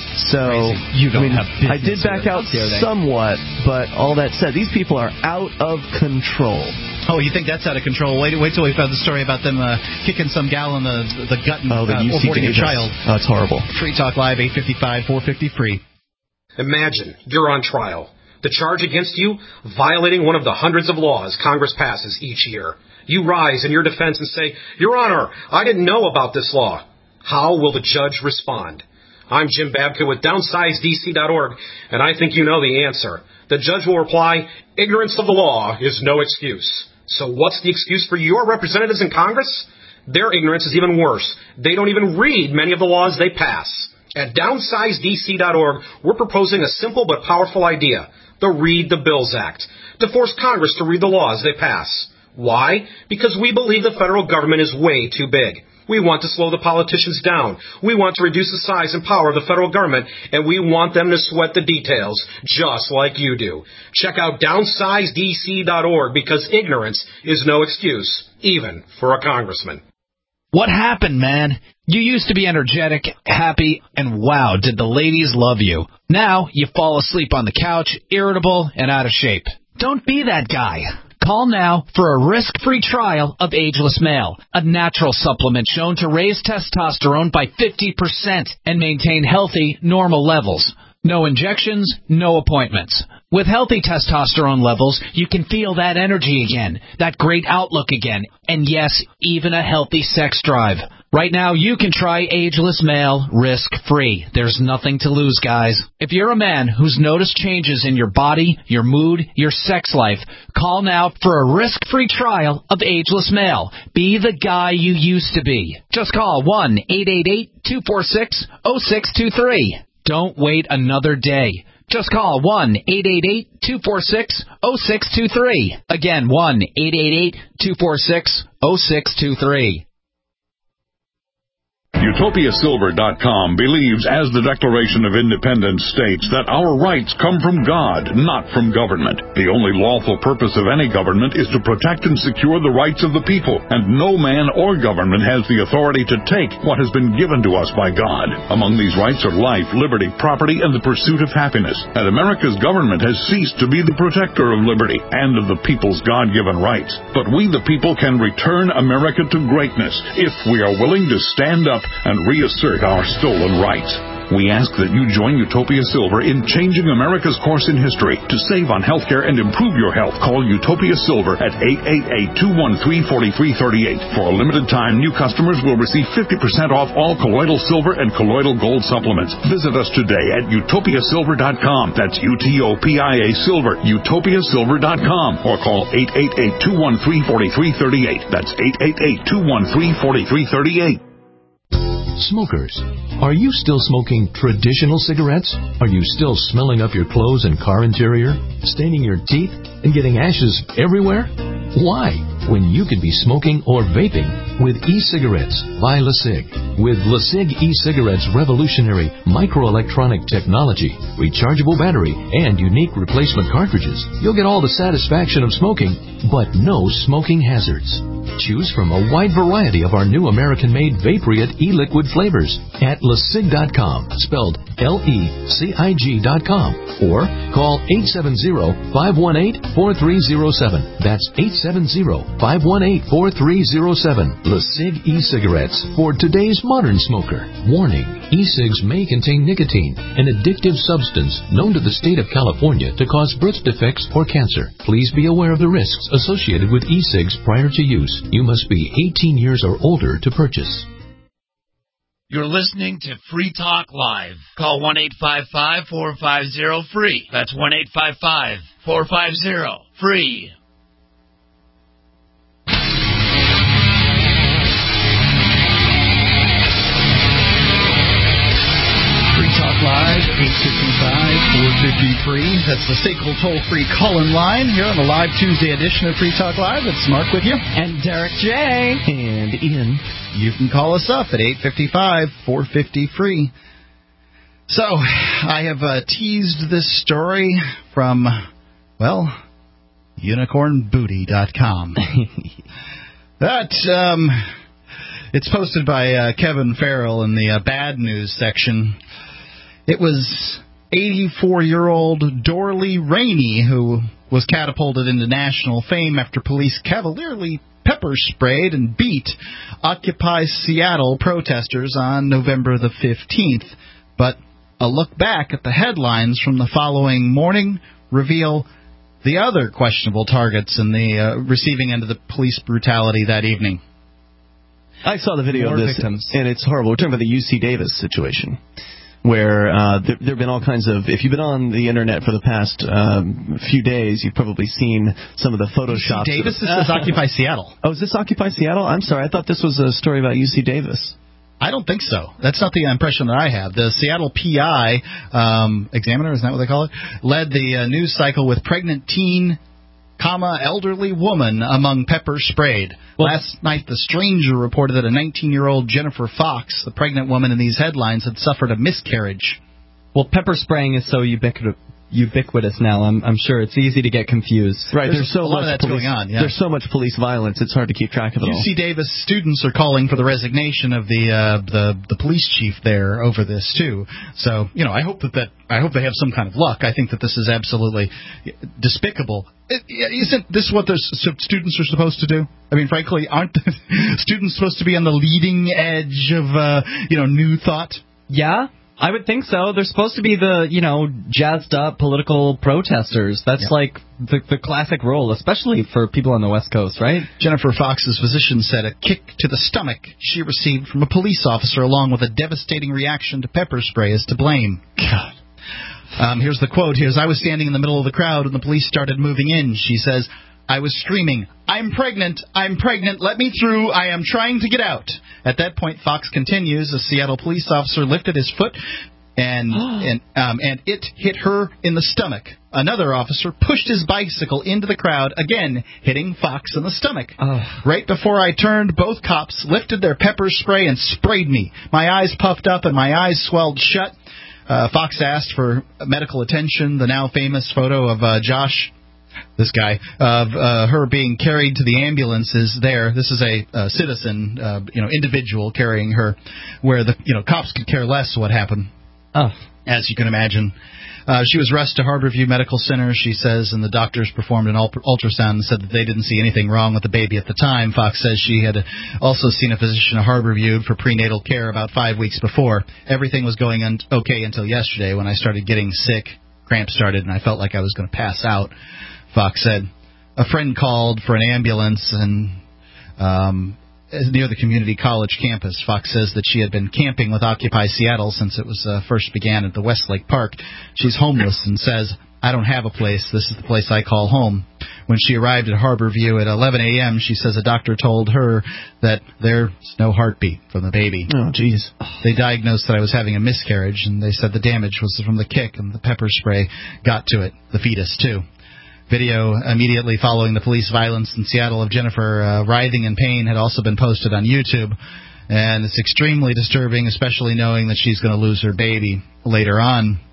So, you don't have business. I did back out somewhat, but all that said, these people are out of control. Oh, you think that's out of control? Wait till we found the story about them kicking some gal in the gut and aborting a child. Oh, it's horrible. Free Talk Live, 855-450 free. Imagine you're on trial. The charge against you, violating one of the hundreds of laws Congress passes each year. You rise in your defense and say, "Your Honor, I didn't know about this law." How will the judge respond? I'm Jim Babka with DownsizeDC.org, and I think you know the answer. The judge will reply, "Ignorance of the law is no excuse." So what's the excuse for your representatives in Congress? Their ignorance is even worse. They don't even read many of the laws they pass. At DownsizeDC.org, we're proposing a simple but powerful idea, the Read the Bills Act, to force Congress to read the laws they pass. Why? Because we believe the federal government is way too big. We want to slow the politicians down. We want to reduce the size and power of the federal government, and we want them to sweat the details, just like you do. Check out DownsizeDC.org, because ignorance is no excuse, even for a congressman. What happened, man? You used to be energetic, happy, and wow, did the ladies love you. Now you fall asleep on the couch, irritable and out of shape. Don't be that guy. Call now for a risk-free trial of Ageless Male, a natural supplement shown to raise testosterone by 50% and maintain healthy, normal levels. No injections, no appointments. With healthy testosterone levels, you can feel that energy again, that great outlook again, and yes, even a healthy sex drive. Right now, you can try Ageless Male risk-free. There's nothing to lose, guys. If you're a man who's noticed changes in your body, your mood, your sex life, call now for a risk-free trial of Ageless Male. Be the guy you used to be. Just call 1-888-246-0623. Don't wait another day. Just call 1-888-246-0623. Again, 1-888-246-0623. UtopiaSilver.com believes, as the Declaration of Independence states, that our rights come from God, not from government. The only lawful purpose of any government is to protect and secure the rights of the people, and no man or government has the authority to take what has been given to us by God. Among these rights are life, liberty, property, and the pursuit of happiness. And America's government has ceased to be the protector of liberty and of the people's God-given rights. But we, the people, can return America to greatness if we are willing to stand up and reassert our stolen rights. We ask that you join Utopia Silver in changing America's course in history. To save on healthcare and improve your health, call Utopia Silver at 888-213-4338. For a limited time, new customers will receive 50% off all colloidal silver and colloidal gold supplements. Visit us today at utopiasilver.com. That's UTOPIA Silver, utopiasilver.com. Or call 888-213-4338. That's 888-213-4338. Smokers, are you still smoking traditional cigarettes? Are you still smelling up your clothes and car interior, staining your teeth, and getting ashes everywhere? Why, when you could be smoking or vaping with e-cigarettes by LeSig? With LeSig e-cigarettes' revolutionary microelectronic technology, rechargeable battery, and unique replacement cartridges, you'll get all the satisfaction of smoking, but no smoking hazards. Choose from a wide variety of our new American-made Vaporite e-liquid flavors at LeSig.com, spelled LECIG.com, or call 870-518-4307. That's 870-518-4307. LeSig e-cigarettes for today's modern smoker. Warning, e-cigs may contain nicotine, an addictive substance known to the state of California to cause birth defects or cancer. Please be aware of the risks associated with e-cigs prior to use. You must be 18 years or older to purchase. You're listening to Free Talk Live. Call 1-855-450-FREE. That's 1-855-450-FREE. Live, 855-450-FREE. That's the SACL toll-free call-in line here on the live Tuesday edition of Free Talk Live. It's Mark with you. And Derek J. And Ian. You can call us up at 855-450-FREE. So, I have teased this story from, well, unicornbooty.com. It's posted by Kevin Farrell in the bad news section. It was 84-year-old Dorley Rainey who was catapulted into national fame after police cavalierly pepper-sprayed and beat Occupy Seattle protesters on November the 15th. But a look back at the headlines from the following morning reveal the other questionable targets in the receiving end of the police brutality that evening. I saw the video of this, victims. And it's horrible. We're talking about the UC Davis situation, where there have been all kinds of... If you've been on the Internet for the past few days, you've probably seen some of the Photoshops. UC Davis? This is Occupy Seattle. Oh, is this Occupy Seattle? I'm sorry. I thought this was a story about UC Davis. I don't think so. That's not the impression that I have. The Seattle PI, Examiner, isn't that what they call it, led the news cycle with pregnant teen, elderly woman among pepper sprayed. Last night, the Stranger reported that a 19-year-old Jennifer Fox, the pregnant woman in these headlines, had suffered a miscarriage. Well, pepper spraying is so ubiquitous now. I'm sure it's easy to get confused. Right, there's so a lot much of that's going on. Yeah. There's so much police violence, it's hard to keep track of it all. UC Davis students are calling for the resignation of the police chief there over this too. So, I hope I hope they have some kind of luck. I think that this is absolutely despicable. Isn't this what the students are supposed to do? I mean, frankly, aren't students supposed to be on the leading edge of new thought? Yeah. I would think so. They're supposed to be the, jazzed up political protesters. That's like the classic role, especially for people on the West Coast, right? Jennifer Fox's physician said a kick to the stomach she received from a police officer along with a devastating reaction to pepper spray is to blame. God. Here's the quote. I was standing in the middle of the crowd and the police started moving in. She says, I was screaming, I'm pregnant, let me through, I am trying to get out. At that point, Fox continues, a Seattle police officer lifted his foot and it hit her in the stomach. Another officer pushed his bicycle into the crowd, again hitting Fox in the stomach. Right before I turned, both cops lifted their pepper spray and sprayed me. My eyes puffed up and my eyes swelled shut. Fox asked for medical attention. The now famous photo of Josh, this guy, of her being carried to the ambulance is there. This is a citizen, individual carrying her, where the cops could care less what happened. As you can imagine. She was rushed to Harborview Medical Center, she says, and the doctors performed an ultrasound and said that they didn't see anything wrong with the baby at the time. Fox says she had also seen a physician at Harborview for prenatal care about 5 weeks before. Everything was going okay until yesterday when I started getting sick. Cramps started, and I felt like I was going to pass out, Fox said. A friend called for an ambulance and near the community college campus. Fox says that she had been camping with Occupy Seattle since it was first began at the Westlake Park. She's homeless and says, I don't have a place. This is the place I call home. When she arrived at Harborview at 11 a.m., she says a doctor told her that there's no heartbeat from the baby. Oh, jeez. They diagnosed that I was having a miscarriage, and they said the damage was from the kick, and the pepper spray got to it, the fetus, too. Video immediately following the police violence in Seattle of Jennifer writhing in pain had also been posted on YouTube, and it's extremely disturbing, especially knowing that she's going to lose her baby later on.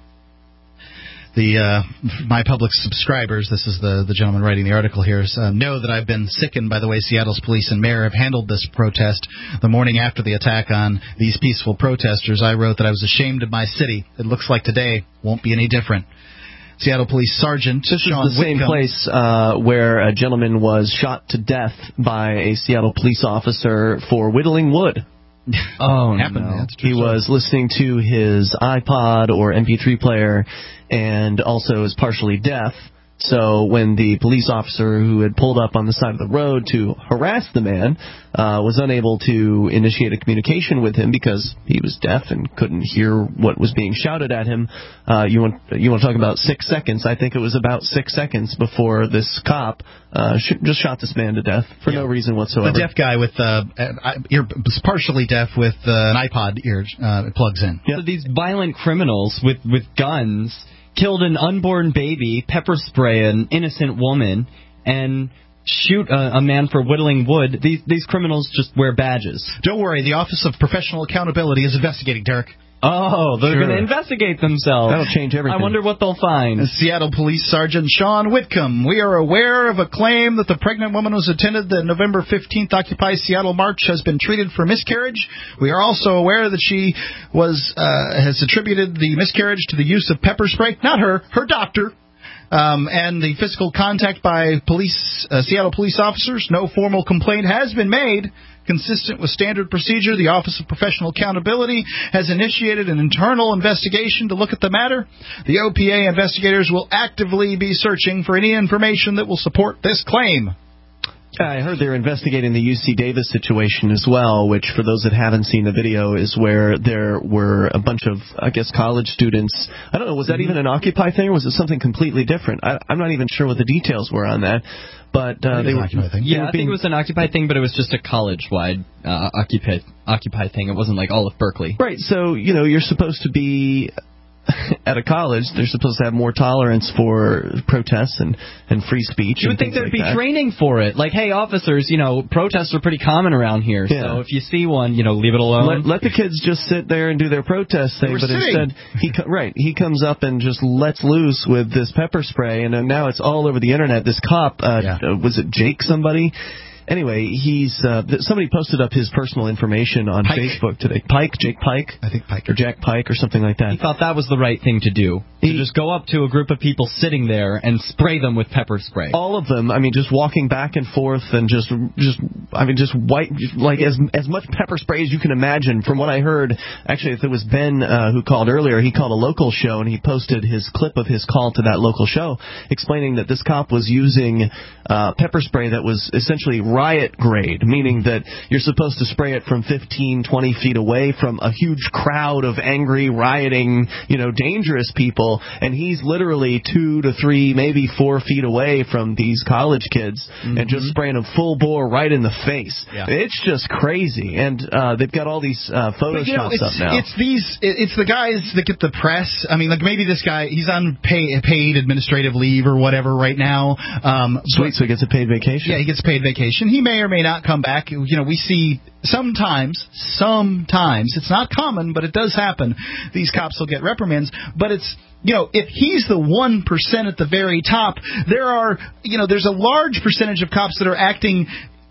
The My Public subscribers, this is the gentleman writing the article here, know that I've been sickened by the way Seattle's police and mayor have handled this protest. The morning after the attack on these peaceful protesters, I wrote that I was ashamed of my city. It looks like today won't be any different. Seattle Police Sergeant Sean This is the same place where a gentleman was shot to death by a Seattle police officer for whittling wood. Oh, no. He was listening to his iPod or MP3 player and also is partially deaf. So when the police officer who had pulled up on the side of the road to harass the man was unable to initiate a communication with him because he was deaf and couldn't hear what was being shouted at him, you want to talk about 6 seconds? I think it was about 6 seconds before this cop just shot this man to death for no reason whatsoever. The deaf guy with partially deaf with an iPod ear plugs in. So these violent criminals with guns killed an unborn baby, pepper spray an innocent woman, and shoot a man for whittling wood. These criminals just wear badges. Don't worry, the Office of Professional Accountability is investigating, Derek. Oh, they're going to investigate themselves. That'll change everything. I wonder what they'll find. Seattle Police Sergeant Sean Whitcomb. We are aware of a claim that the pregnant woman who attended the November 15th Occupy Seattle March has been treated for miscarriage. We are also aware that she has attributed the miscarriage to the use of pepper spray. Not her doctor. And the physical contact by Seattle police officers. No formal complaint has been made. Consistent with standard procedure, the Office of Professional Accountability has initiated an internal investigation to look at the matter. The OPA investigators will actively be searching for any information that will support this claim. I heard they're investigating the UC Davis situation as well, which, for those that haven't seen the video, is where there were a bunch of, I guess, college students. I don't know, was that even an Occupy thing, or was it something completely different? I'm not even sure what the details were on that. But they were, I think it was an Occupy thing, but it was just a college-wide Occupy thing. It wasn't like all of Berkeley. Right, so, you're supposed to be... At a college, they're supposed to have more tolerance for protests and free speech. You would think there'd be training for it. Like, hey, officers, protests are pretty common around here. Yeah. So if you see one, leave it alone. Let the kids just sit there and do their protest thing. But instead, he comes up and just lets loose with this pepper spray, and now it's all over the internet. This cop, was it Jake somebody? Anyway, somebody posted up his personal information on Facebook today. Jake Pike? I think Pike. Or Jack Pike or something like that. He thought that was the right thing to do. To just go up to a group of people sitting there and spray them with pepper spray. All of them. Just walking back and forth and just white, like as much pepper spray as you can imagine. From what I heard, actually, if it was Ben who called earlier, he called a local show and he posted his clip of his call to that local show, explaining that this cop was using pepper spray that was essentially riot grade, meaning that you're supposed to spray it from 15, 20 feet away from a huge crowd of angry, rioting, dangerous people, and he's literally 2 to 3, maybe 4 feet away from these college kids and just spraying them full bore right in the face. Yeah. It's just crazy, and they've got all these photoshops up now. It's the guys that get the press. I mean, like maybe this guy, he's on paid administrative leave or whatever right now. Sweet, so he gets a paid vacation. Yeah, he gets a paid vacation. He may or may not come back. We see sometimes, it's not common, but it does happen. These cops will get reprimands, but it's, if he's the 1% at the very top, there's a large percentage of cops that are acting,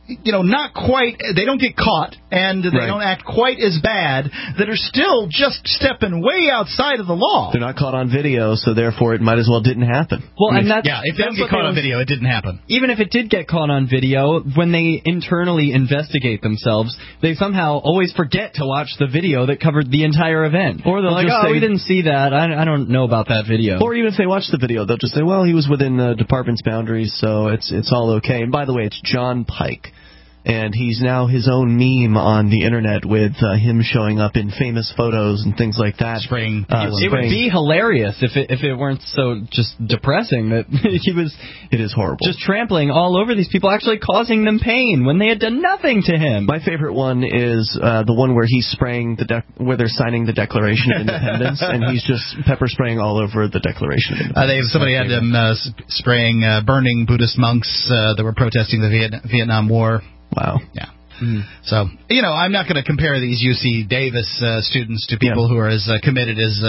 not quite, they don't get caught, and they don't act quite as bad, that are still just stepping way outside of the law. They're not caught on video, so therefore it might as well didn't happen. Well, and if they don't get caught on video, it didn't happen. Even if it did get caught on video, when they internally investigate themselves, they somehow always forget to watch the video that covered the entire event. Or they'll just say, we didn't see that, I don't know about that video. Or even if they watch the video, they'll just say, well, he was within the department's boundaries, so it's all okay. And by the way, it's John Pike. And he's now his own meme on the internet with him showing up in famous photos and things like that. Spraying. It would be hilarious if it weren't so just depressing that he was. It is horrible. Just trampling all over these people, actually causing them pain when they had done nothing to him. My favorite one is the one where he's spraying where they're signing the Declaration of Independence, and he's just pepper spraying all over the Declaration of Independence. Somebody had him spraying, burning Buddhist monks that were protesting the Vietnam War. Wow. Yeah. So, I'm not going to compare these UC Davis students to people who are as committed as,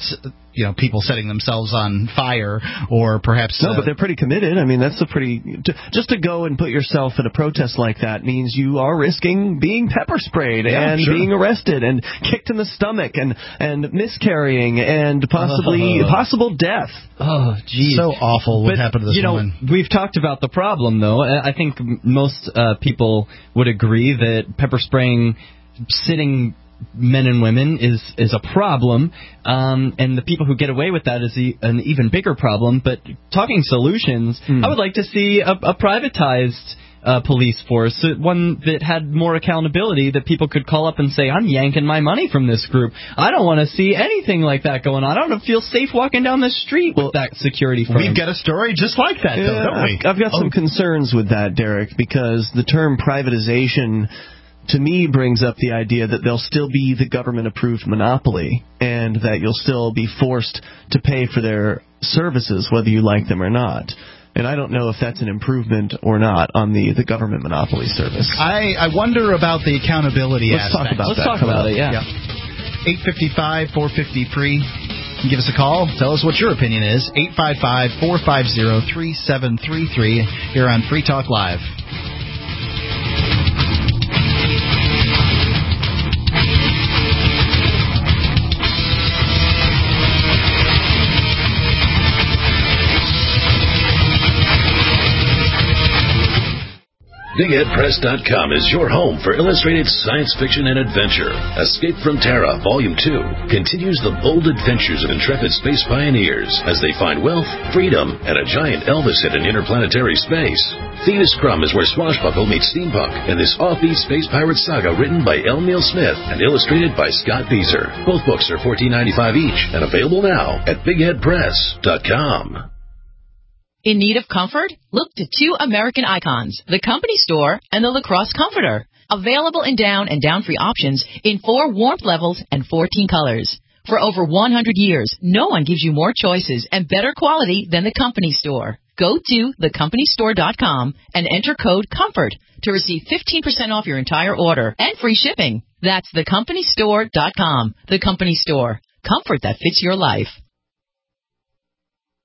people setting themselves on fire, or perhaps... No, but they're pretty committed. I mean, that's just to go and put yourself in a protest like that means you are risking being pepper sprayed being arrested and kicked in the stomach and miscarrying and possible death. Oh, geez. So awful what happened to this woman. We've talked about the problem, though. I think most people would agree that pepper spraying sitting men and women is a problem, and the people who get away with that is an even bigger problem. But talking solutions, I would like to see a privatized police force, one that had more accountability, that people could call up and say, I'm yanking my money from this group. I don't want to see anything like that going on. I don't feel safe walking down the street with that security firm. We've got a story just like that, though, don't we? I've got some concerns with that, Derek, because the term privatization to me brings up the idea that there'll still be the government-approved monopoly and that you'll still be forced to pay for their services whether you like them or not. And I don't know if that's an improvement or not on the government monopoly service. I wonder about the accountability aspect. Let's talk about it, yeah. 855-450-FREE. Give us a call. Tell us what your opinion is. 855-450-3733 here on Free Talk Live. BigHeadPress.com is your home for illustrated science fiction and adventure. Escape from Terra, Volume 2, continues the bold adventures of intrepid space pioneers as they find wealth, freedom, and a giant Elvis hit in interplanetary space. Thetis Crumb is where swashbuckle meets steampunk in this offbeat space pirate saga written by L. Neil Smith and illustrated by Scott Beezer. Both books are $14.95 each and available now at BigHeadPress.com. In need of comfort? Look to two American icons, the Company Store and the Lacrosse Comforter. Available in down and down-free options in 4 warmth levels and 14 colors. For over 100 years, no one gives you more choices and better quality than the Company Store. Go to thecompanystore.com and enter code COMFORT to receive 15% off your entire order and free shipping. That's thecompanystore.com. The Company Store. Comfort that fits your life.